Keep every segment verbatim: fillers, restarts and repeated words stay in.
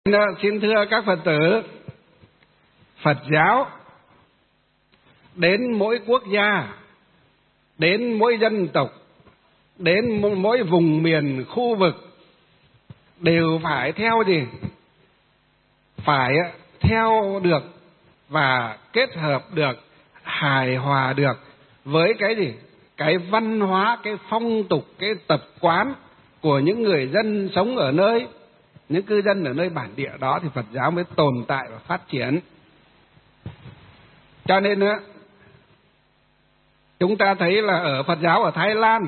Xin thưa các Phật tử, Phật giáo đến mỗi quốc gia, đến mỗi dân tộc, đến mỗi vùng miền, khu vực đều phải theo gì? Phải theo được và kết hợp được, hài hòa được với cái gì? Cái văn hóa, cái phong tục, cái tập quán của những người dân sống ở nơi, những cư dân ở nơi bản địa đó thì Phật giáo mới tồn tại và phát triển. Cho nên á, chúng ta thấy là ở Phật giáo ở Thái Lan,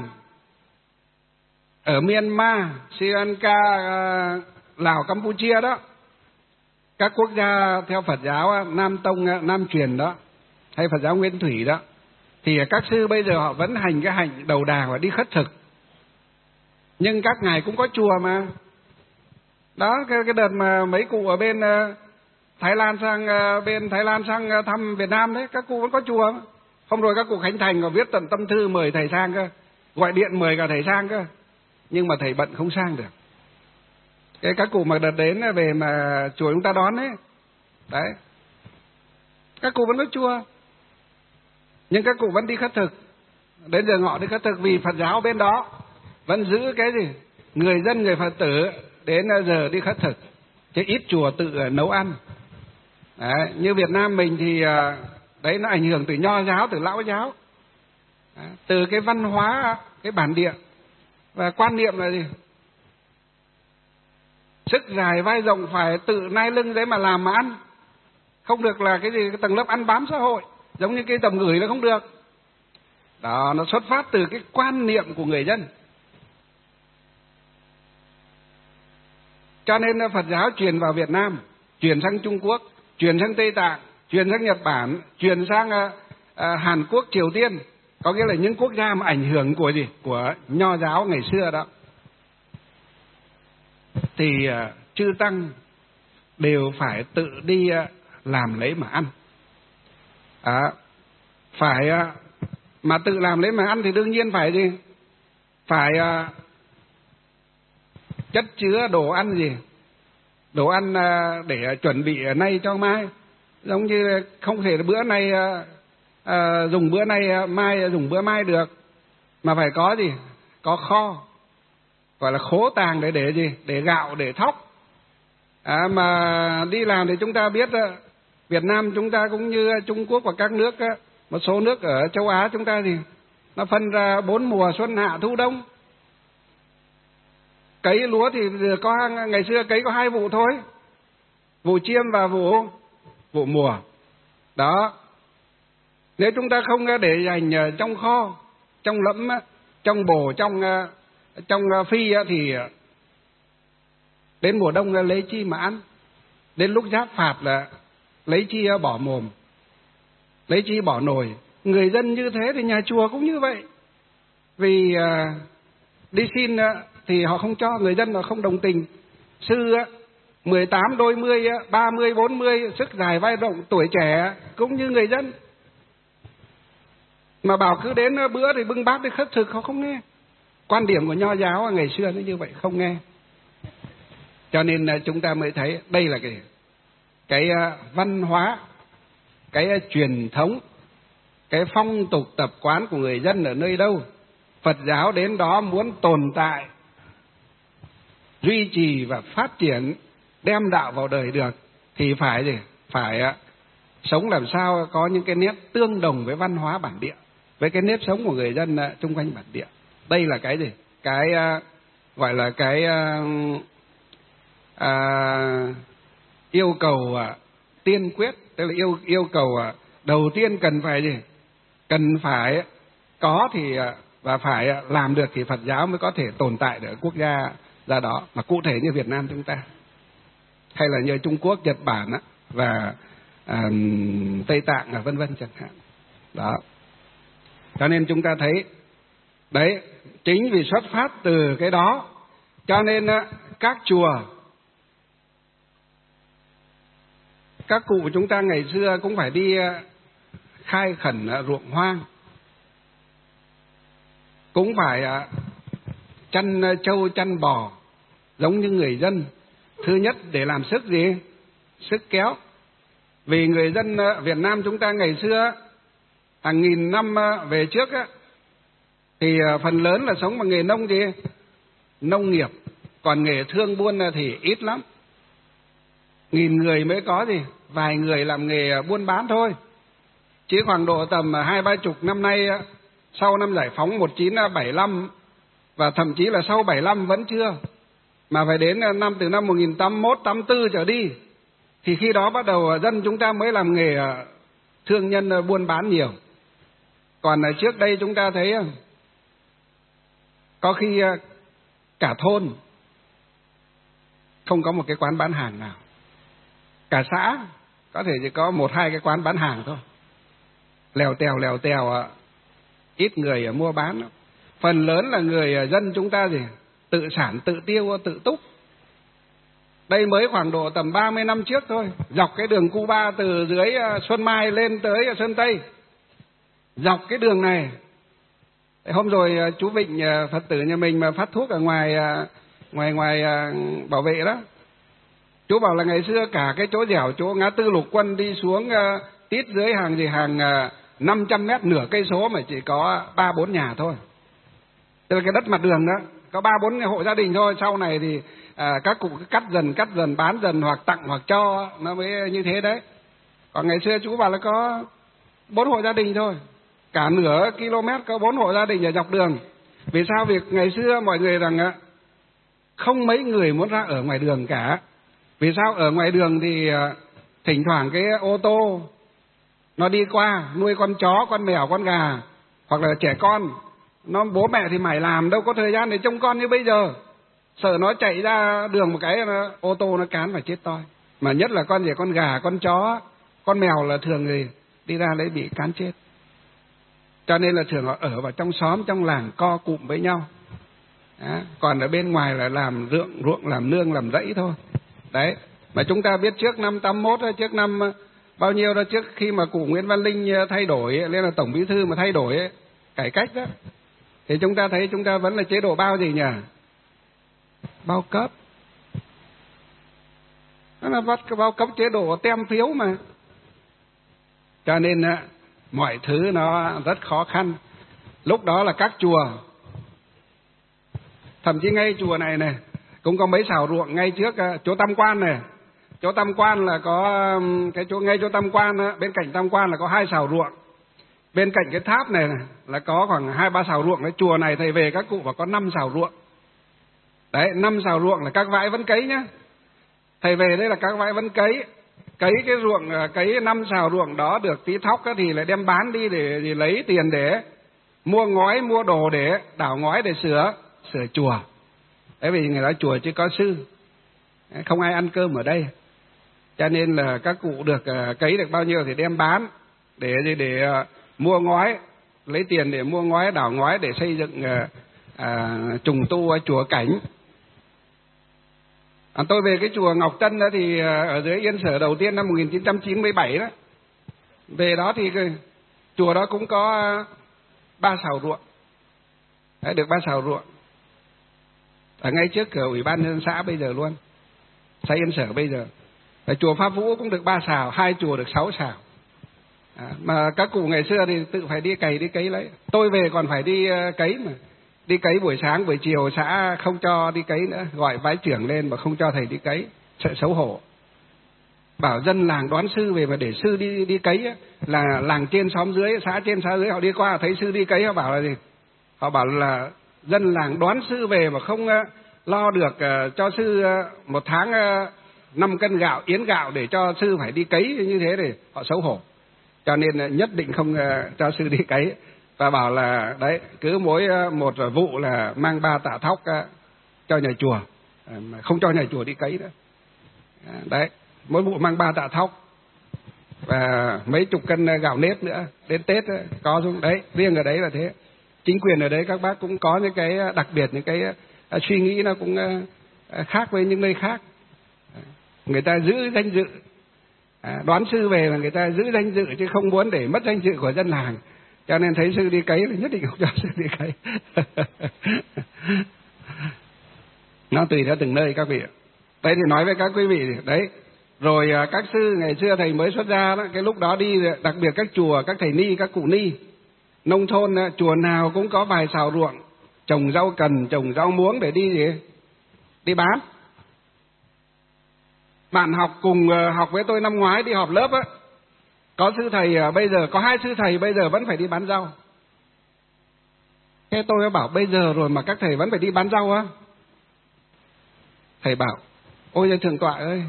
ở Myanmar, Sri Lanka, Lào, Campuchia đó, các quốc gia theo Phật giáo Nam Tông, Nam Truyền đó, hay Phật giáo Nguyên Thủy đó, thì các sư bây giờ họ vẫn hành cái hành đầu đà và đi khất thực. Nhưng các ngài cũng có chùa mà. Đó, cái, cái đợt mà mấy cụ ở bên uh, Thái Lan sang uh, bên Thái Lan sang uh, thăm Việt Nam đấy, các cụ vẫn có chùa. Hôm rồi các cụ khánh thành và viết tận tâm thư mời thầy sang cơ, gọi điện mời cả thầy sang cơ. Nhưng mà thầy bận không sang được. Cái các cụ mà đợt đến về mà chùa chúng ta đón đấy, đấy, các cụ vẫn có chùa, nhưng các cụ vẫn đi khất thực. Đến giờ ngọ đi khất thực vì Phật giáo bên đó vẫn giữ cái gì? Người dân, người Phật tử đến giờ đi khất thực, chứ ít chùa tự nấu ăn. Đấy, như Việt Nam mình thì đấy, nó ảnh hưởng từ Nho giáo, từ Lão giáo, đấy, từ cái văn hóa, cái bản địa. Và quan niệm là gì? Sức dài vai rộng phải tự nai lưng đấy mà làm mà ăn. Không được là cái gì cái tầng lớp ăn bám xã hội, giống như cái tầm gửi là không được. Đó, nó xuất phát từ cái quan niệm của người dân. Cho nên Phật giáo truyền vào Việt Nam, truyền sang Trung Quốc, truyền sang Tây Tạng, truyền sang Nhật Bản, truyền sang uh, uh, Hàn Quốc, Triều Tiên, có nghĩa là những quốc gia mà ảnh hưởng của gì? Của Nho giáo ngày xưa đó. Thì uh, chư tăng đều phải tự đi uh, làm lấy mà ăn. À, phải uh, mà tự làm lấy mà ăn thì đương nhiên phải gì? Phải uh, chất chứa đồ ăn gì? Đồ ăn để chuẩn bị nay cho mai. Giống như không thể bữa nay à, dùng bữa nay, mai dùng bữa mai được. Mà phải có gì? Có kho. Gọi là khố tàng để để gì? Để gạo, để thóc. À, mà đi làm thì chúng ta biết Việt Nam chúng ta cũng như Trung Quốc và các nước, một số nước ở châu Á chúng ta thì nó phân ra bốn mùa xuân hạ thu đông. Cấy lúa thì có ngày xưa cấy có hai vụ thôi, vụ chiêm và vụ vụ mùa. Đó, nếu chúng ta không để dành trong kho, trong lẫm, trong bồ, trong trong phi thì đến mùa đông lấy chi mà ăn, đến lúc giáp phạt là lấy chi bỏ mồm, lấy chi bỏ nồi. Người dân như thế thì nhà chùa cũng như vậy, vì đi xin thì họ không cho, người dân họ không đồng tình. Sư mười tám, đôi mươi, ba mươi, bốn mươi, sức dài vai rộng, tuổi trẻ cũng như người dân. Mà bảo cứ đến bữa thì bưng bát đi khất thực, họ không nghe. Quan điểm của Nho giáo ngày xưa nó như vậy, không nghe. Cho nên chúng ta mới thấy đây là cái, cái văn hóa, cái truyền thống, cái phong tục tập quán của người dân ở nơi đâu. Phật giáo đến đó muốn tồn tại, duy trì và phát triển, đem đạo vào đời được thì phải gì? Phải uh, sống làm sao có những cái nét tương đồng với văn hóa bản địa, với cái nếp sống của người dân uh, chung quanh bản địa. Đây là cái gì? Cái uh, gọi là cái uh, uh, yêu cầu uh, tiên quyết, tức là yêu yêu cầu uh, đầu tiên cần phải gì? Cần phải có thì uh, và phải uh, làm được thì Phật giáo mới có thể tồn tại ở quốc gia ra đó. Mà cụ thể như Việt Nam chúng ta, hay là như Trung Quốc, Nhật Bản á, và à, Tây Tạng vân vân chẳng hạn. Đó. Cho nên chúng ta thấy đấy, chính vì xuất phát từ cái đó cho nên á, các chùa, các cụ chúng ta ngày xưa cũng phải đi khai khẩn ruộng hoang, cũng phải chăn trâu chăn bò giống như người dân, Thứ nhất để làm sức gì? Sức kéo. Vì người dân Việt Nam chúng ta ngày xưa hàng nghìn năm về trước á, thì phần lớn là sống bằng nghề nông gì? Nông nghiệp. Còn nghề thương buôn thì ít lắm. Nghìn người mới có gì? Vài người làm nghề buôn bán thôi. Chỉ khoảng độ tầm hai ba chục năm nay, sau năm giải phóng một nghìn chín trăm bảy mươi lăm và thậm chí là sau bảy mươi lăm vẫn chưa, mà phải đến năm từ năm một nghìn tám mươi mốt, tám mươi tư trở đi, thì khi đó bắt đầu dân chúng ta mới làm nghề thương nhân buôn bán nhiều. Còn trước đây chúng ta thấy có khi cả thôn không có một cái quán bán hàng nào, cả xã có thể chỉ có một hai cái quán bán hàng thôi, lèo tèo lèo tèo, ít người mua bán. Phần lớn là người dân chúng ta gì? Tự sản, tự tiêu, tự túc. Đây mới khoảng độ tầm ba mươi năm trước thôi, dọc cái đường Cuba từ dưới Xuân Mai lên tới Sơn Tây, dọc cái đường này. Hôm rồi chú Vịnh Phật tử nhà mình mà phát thuốc ở ngoài ngoài ngoài bảo vệ đó, chú bảo là ngày xưa cả cái chỗ dẻo chỗ ngã tư Lục Quân đi xuống tít dưới hàng gì hàng năm trăm mét, nửa cây số mà chỉ có ba bốn nhà thôi. Tức là cái đất mặt đường đó có ba bốn hộ gia đình thôi. Sau này thì à, các cụ cứ cắt dần cắt dần bán dần hoặc tặng hoặc cho, nó mới như thế đấy. Còn ngày xưa chú bảo là có bốn hộ gia đình thôi, cả nửa km có bốn hộ gia đình ở dọc đường. Vì sao? Việc ngày xưa mọi người rằng không mấy người muốn ra ở ngoài đường cả. Vì sao? Ở ngoài đường thì thỉnh thoảng cái ô tô nó đi qua nuôi con chó, con mèo, con gà, hoặc là trẻ con, nó bố mẹ thì mải làm, đâu có thời gian để trông con như bây giờ. Sợ nó chạy ra đường một cái nó, ô tô nó cán và chết toi. Mà nhất là con gì, con gà, con chó, con mèo là thường người đi ra đấy bị cán chết. Cho nên là thường họ ở vào trong xóm, trong làng co cụm với nhau. Đó. Còn ở bên ngoài là làm ruộng, ruộng làm nương, làm rẫy thôi. Đấy. Mà chúng ta biết trước năm tám mốt, trước năm bao nhiêu đó, trước khi mà cụ Nguyễn Văn Linh thay đổi lên là tổng bí thư mà thay đổi cải cách đó, thì chúng ta thấy chúng ta vẫn là chế độ bao gì nhỉ? Bao cấp. Đó là bao cấp chế độ tem phiếu mà. Cho nên mọi thứ nó rất khó khăn. Lúc đó là các chùa, thậm chí ngay chùa này này cũng có mấy sào ruộng ngay trước chỗ Tam Quan này. Chỗ Tam Quan là có cái chỗ ngay chỗ Tam Quan đó, bên cạnh Tam Quan là có hai sào ruộng. Bên cạnh cái tháp này, này là có khoảng hai ba sào ruộng. Cái chùa này thầy về các cụ và có năm sào ruộng. Đấy, năm sào ruộng là các vãi vẫn cấy nhá. Thầy về đây là các vãi vẫn cấy. Cấy cái ruộng, cấy năm sào ruộng đó được tí thóc thì lại đem bán đi để, để lấy tiền để mua ngói, mua đồ để đảo ngói để sửa, sửa chùa. Đấy, vì người nói chùa chứ có sư, không ai ăn cơm ở đây. Cho nên là các cụ được cấy được bao nhiêu thì đem bán để để, để mua ngói, lấy tiền để mua ngói, đảo ngói để xây dựng à, trùng tu chùa cảnh. À, tôi về cái chùa Ngọc Tân đó thì ở dưới Yên Sở đầu tiên năm một nghìn chín trăm chín mươi bảy đó. Về đó thì cái, chùa đó cũng có ba sào ruộng. Đấy, được ba sào ruộng. Ở ngay trước cửa Ủy ban nhân dân xã bây giờ luôn, xã Yên Sở bây giờ. Ở chùa Pháp Vũ cũng được ba sào, hai chùa được sáu sào. À, mà các cụ ngày xưa thì tự phải đi cày đi cấy lấy. Tôi về còn phải đi uh, cấy mà. Đi cấy buổi sáng, buổi chiều xã không cho đi cấy nữa, gọi vái trưởng lên mà không cho thầy đi cấy, sợ xấu hổ. Bảo dân làng đón sư về mà để sư đi đi cấy á, là làng trên xóm dưới, xã trên xã dưới họ đi qua thấy sư đi cấy họ bảo là gì? Họ bảo là dân làng đón sư về mà không uh, lo được uh, cho sư uh, một tháng uh, năm cân gạo, yến gạo để cho sư phải đi cấy như thế thì họ xấu hổ. Cho nên nhất định không uh, cho sư đi cấy. Và bảo là đấy, cứ mỗi một vụ là mang ba tạ thóc uh, cho nhà chùa, uh, không cho nhà chùa đi cấy nữa. Uh, đấy, mỗi vụ mang ba tạ thóc và mấy chục cân gạo nếp nữa. Đến Tết uh, có xuống đấy, riêng ở đấy là thế. Chính quyền ở đấy các bác cũng có những cái đặc biệt, những cái uh, suy nghĩ nó cũng uh, khác với những nơi khác. Uh, người ta giữ danh dự. À, đoán sư về là người ta giữ danh dự chứ không muốn để mất danh dự của dân làng. Cho nên thấy sư đi cấy là nhất định không cho sư đi cấy. Nó tùy theo từng nơi các vị ạ. Đấy thì nói với các quý vị đấy. Rồi các sư ngày xưa thầy mới xuất gia đó, cái lúc đó đi đặc biệt các chùa, các thầy ni, các cụ ni nông thôn, chùa nào cũng có vài sào ruộng, trồng rau cần, trồng rau muống để đi gì? Đi bán. Bạn học cùng học với tôi năm ngoái đi họp lớp á, có sư thầy bây giờ có hai sư thầy bây giờ vẫn phải đi bán rau. Thế tôi bảo bây giờ rồi mà các thầy vẫn phải đi bán rau á? Thầy bảo ôi thượng tọa ơi,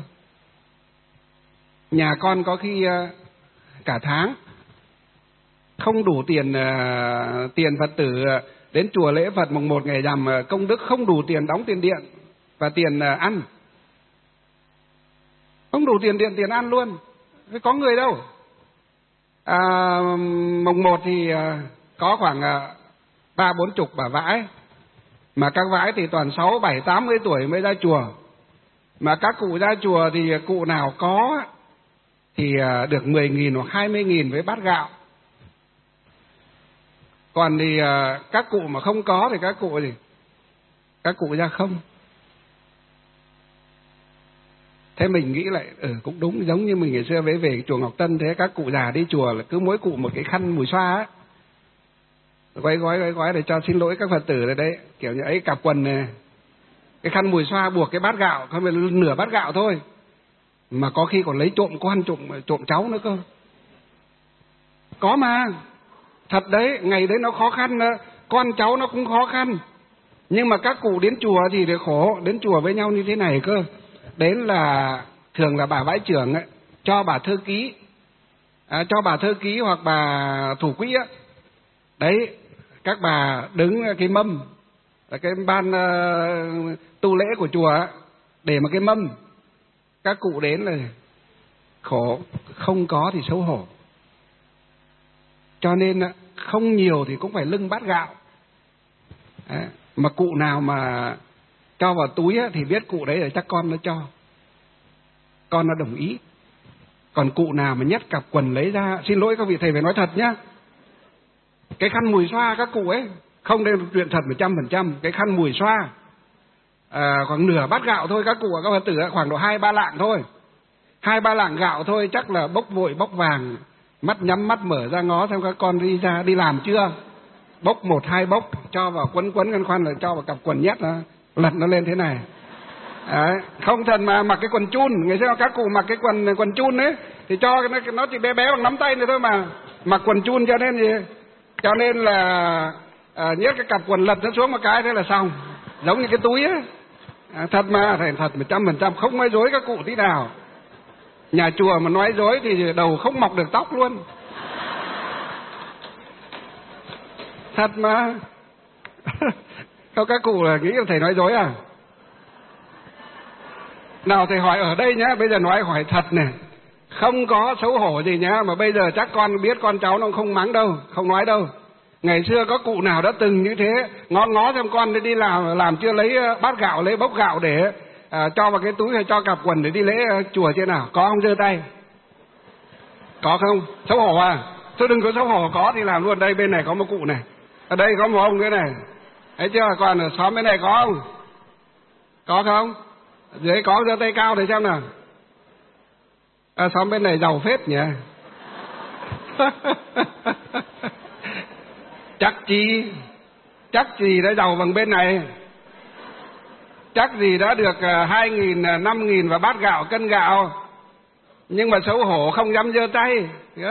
nhà con có khi cả tháng không đủ tiền uh, tiền Phật tử đến chùa lễ Phật mùng một ngày rằm, công đức không đủ tiền đóng tiền điện và tiền uh, ăn, không đủ tiền điện tiền ăn luôn. Thế có người đâu. À, mùng một thì uh, có khoảng ba uh, bốn chục bà vãi, mà các vãi thì toàn sáu bảy tám mươi tuổi mới ra chùa, mà các cụ ra chùa thì cụ nào có thì uh, được mười nghìn hoặc hai mươi nghìn với bát gạo. Còn thì uh, các cụ mà không có thì các cụ gì? Các cụ ra không. Thế mình nghĩ lại, ừ cũng đúng, giống như mình ngày xưa về về chùa Ngọc Tân thế, các cụ già đi chùa là cứ mỗi cụ một cái khăn mùi xoa á, gói gói gói gói để cho xin lỗi các Phật tử rồi đấy, kiểu như ấy cặp quần này, cái khăn mùi xoa buộc cái bát gạo, không phải nửa bát gạo thôi, mà có khi còn lấy trộm con, trộm trộm cháu nữa cơ. Có mà. Thật đấy, ngày đấy nó khó khăn, con cháu nó cũng khó khăn. Nhưng mà các cụ đến chùa thì được khổ, đến chùa với nhau như thế này cơ. Đến là thường là bà vãi trưởng ấy, cho bà thư ký, à, cho bà thư ký hoặc bà thủ quỹ á. Đấy, các bà đứng cái mâm, cái ban uh, tu lễ của chùa á, để mà cái mâm. Các cụ đến là khổ, không có thì xấu hổ. Cho nên không nhiều thì cũng phải lưng bát gạo. Đấy. Mà cụ nào mà cho vào túi thì biết cụ đấy là chắc con nó cho, con nó đồng ý. Còn cụ nào mà nhét cặp quần lấy ra, xin lỗi các vị thầy phải nói thật nhá, cái khăn mùi xoa các cụ ấy, không nên chuyện thật một trăm phần trăm, cái khăn mùi xoa à, khoảng nửa bát gạo thôi các cụ các Phật tử, khoảng độ hai ba lạng thôi, hai ba lạng gạo thôi, chắc là bốc vội bốc vàng, mắt nhắm mắt mở ra ngó xem các con đi ra đi làm chưa, bốc một hai bốc cho vào quấn quấn khăn khoăn rồi cho vào cặp quần nhét nó, lật nó lên thế này. Đấy, không thần mà mặc cái quần chun, ngày xưa các cụ mặc cái quần quần chun ấy thì cho nó nó chỉ bé bé bằng nắm tay này thôi, mà mặc quần chun cho nên gì, cho nên là à, nhét cái cặp quần lật nó xuống một cái thế là xong, giống như cái túi ấy. À, thật mà thầy thật một trăm phần trăm không nói dối các cụ tí nào. Nhà chùa mà nói dối thì đầu không mọc được tóc luôn. Thật mà. Không, các cụ là nghĩ là thầy nói dối à? Nào thầy hỏi ở đây nhá, bây giờ nói hỏi thật này, không có xấu hổ gì nhá, mà bây giờ chắc con biết con cháu nó không mắng đâu, không nói đâu. Ngày xưa có cụ nào đã từng như thế, ngó ngó xem con đi làm làm chưa lấy bát gạo, lấy bốc gạo để à, cho vào cái túi hay cho cặp quần để đi lễ chùa chưa nào? Có không, giơ tay? Có không? Xấu hổ à? Thôi đừng có xấu hổ, có thì làm luôn. Đây bên này có một cụ này, ở đây có một ông cái này, thấy chưa? Còn ở xóm bên này có không? Có không? Dưới có, giơ tay cao để xem nào. À, xóm bên này giàu phết nhỉ. Chắc chi, chắc gì đã giàu bằng bên này. Chắc gì đã được hai nghìn, năm nghìn và bát gạo, cân gạo. Nhưng mà xấu hổ không dám giơ tay.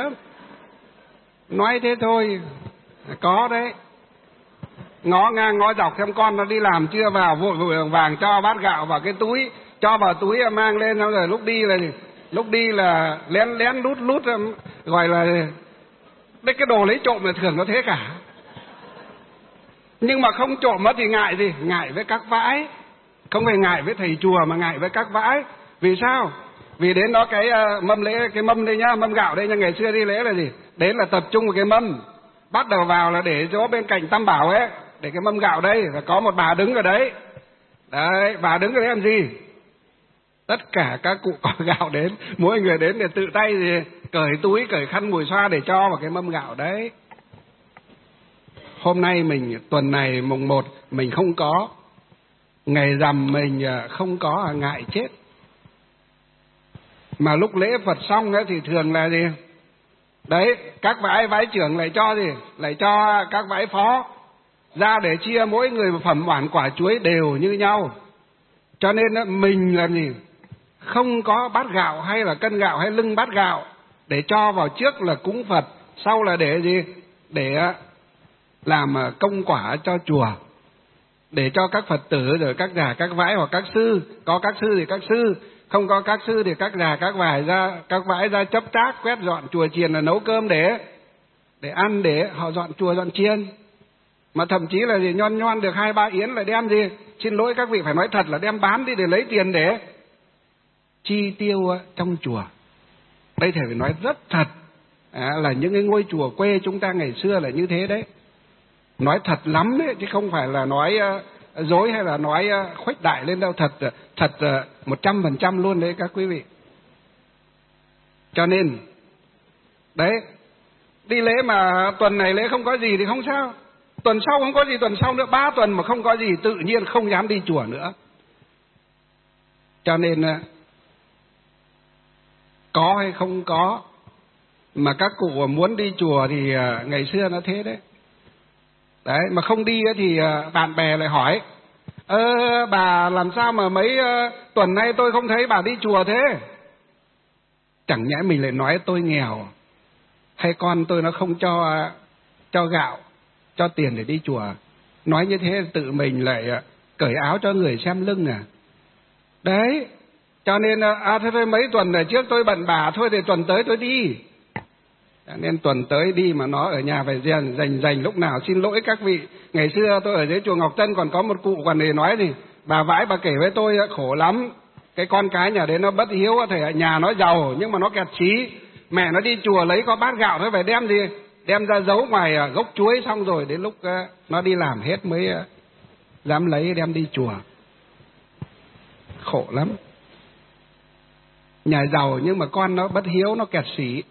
Nói thế thôi. Có đấy. Ngó ngang ngó dọc xem con nó đi làm chưa, vào vội vội vàng cho bát gạo vào cái túi, cho vào túi mang lên, xong rồi lúc đi là lúc đi là lén lén lút lút, gọi là đấy, cái đồ lấy trộm là thường nó thế cả. Nhưng mà không trộm thì ngại gì? Ngại với các vãi. Không phải ngại với thầy chùa mà ngại với các vãi. Vì sao? Vì đến đó cái uh, mâm lễ, cái mâm đây nhá, mâm gạo đây nha, ngày xưa đi lễ là gì? Đến là tập trung vào cái mâm, bắt đầu vào là để chỗ bên cạnh Tam Bảo ấy, để cái mâm gạo đây, và có một bà đứng ở đấy. Đấy, bà đứng ở đấy làm gì? Tất cả các cụ có gạo đến, mỗi người đến để tự tay gì, cởi túi, cởi khăn mùi xoa để cho vào cái mâm gạo đấy. Hôm nay mình, tuần này mùng một mình không có, Ngày rằm mình không có ngại chết. Mà lúc lễ Phật xong ấy thì thường là gì? Đấy, các vãi vãi trưởng lại cho gì? Lại cho các vãi phó ra để chia mỗi người một phẩm oản quả chuối đều như nhau. Cho nên mình làm gì? Không có bát gạo hay là cân gạo hay lưng bát gạo để cho vào, trước là cúng Phật, sau là để gì? Để làm công quả cho chùa, để cho các Phật tử rồi các già các vãi hoặc các sư, có các sư thì các sư, không có các sư thì các già các vải ra các vãi ra chấp trác quét dọn chùa chiền, là nấu cơm để để ăn, để họ dọn chùa dọn chiền. Mà thậm chí là gì, nhon nhon được hai ba yến lại đem gì, xin lỗi các vị phải nói thật là đem bán đi để lấy tiền để chi tiêu trong chùa. Đây thầy phải nói rất thật, à, là những cái ngôi chùa quê chúng ta ngày xưa là như thế đấy. Nói thật lắm đấy, chứ không phải là nói uh, dối hay là nói uh, khuếch đại lên đâu. Thật thật một trăm phần trăm luôn đấy các quý vị. Cho nên đấy, đi lễ mà tuần này lễ không có gì thì không sao, tuần sau không có gì, tuần sau nữa ba tuần mà không có gì, tự nhiên không dám đi chùa nữa. Cho nên uh, có hay không có, mà các cụ muốn đi chùa thì uh, ngày xưa nó thế đấy. Đấy, mà không đi thì bạn bè lại hỏi: Ơ bà làm sao mà mấy uh, tuần nay tôi không thấy bà đi chùa thế? Chẳng nhẽ mình lại nói tôi nghèo, hay con tôi nó không cho uh, cho gạo, cho tiền để đi chùa. Nói như thế tự mình lại uh, cởi áo cho người xem lưng à. Đấy, cho nên uh, à thôi, thôi mấy tuần này trước tôi bận bà, thôi thì tuần tới tôi đi. Nên tuần tới đi mà nó ở nhà phải dành dành dành lúc nào. Xin lỗi các vị, ngày xưa tôi ở dưới chùa Ngọc Tân còn có một cụ còn để nói thì bà vãi bà kể với tôi khổ lắm. Cái con cái nhà đấy nó bất hiếu, có thể ở nhà nó giàu nhưng mà nó kẹt chí. Mẹ nó đi chùa lấy có bát gạo thôi, phải đem gì đem ra giấu ngoài gốc chuối, xong rồi đến lúc nó đi làm hết mới dám lấy đem đi chùa. Khổ lắm. Nhà giàu nhưng mà con nó bất hiếu, nó kẹt xỉ.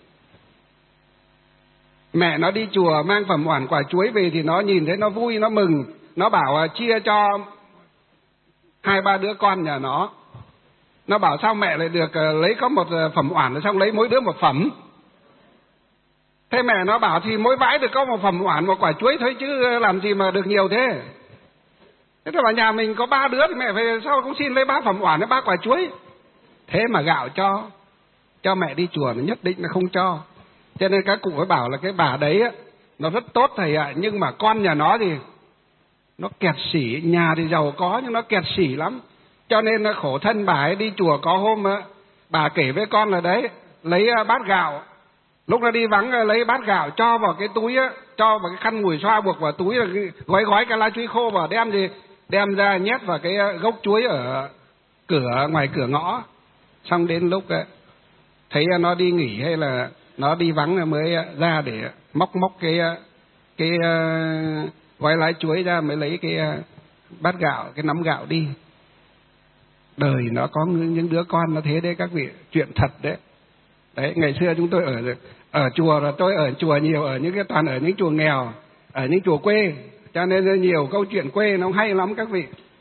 Mẹ nó đi chùa mang phẩm oản quả chuối về thì nó nhìn thấy nó vui, nó mừng, nó bảo chia cho hai ba đứa con nhà nó. Nó bảo sao mẹ lại được lấy có một phẩm oản, xong lấy mỗi đứa một phẩm. Thế mẹ nó bảo thì mỗi vãi được có một phẩm oản một quả chuối thôi chứ làm gì mà được nhiều thế. Thế thì bảo nhà mình có ba đứa thì mẹ phải sao cũng xin lấy ba phẩm oản với ba quả chuối. Thế mà gạo cho cho mẹ đi chùa nó nhất định là không cho. Cho nên các cụ phải bảo là cái bà đấy á, nó rất tốt thầy ạ, nhưng mà con nhà nó thì nó kẹt xỉ. Nhà thì giàu có nhưng nó kẹt xỉ lắm. Cho nên là khổ thân bà ấy. Đi chùa có hôm á, bà kể với con là đấy, lấy bát gạo, lúc nó đi vắng lấy bát gạo cho vào cái túi á, cho vào cái khăn mùi xoa buộc vào túi, là gói gói cái lá chuối khô vào, đem gì đem ra nhét vào cái gốc chuối ở cửa, ngoài cửa ngõ. Xong đến lúc á, thấy nó đi nghỉ hay là nó đi vắng mới ra để móc móc cái cái uh, gói lá chuối ra, mới lấy cái uh, bát gạo, cái nắm gạo đi. Đời nó có những đứa con nó thế đấy các vị, chuyện thật đấy. Đấy, ngày xưa chúng tôi ở ở chùa, rồi tôi ở chùa nhiều, ở những cái toàn ở những chùa nghèo, ở những chùa quê, cho nên nhiều câu chuyện quê nó hay lắm các vị.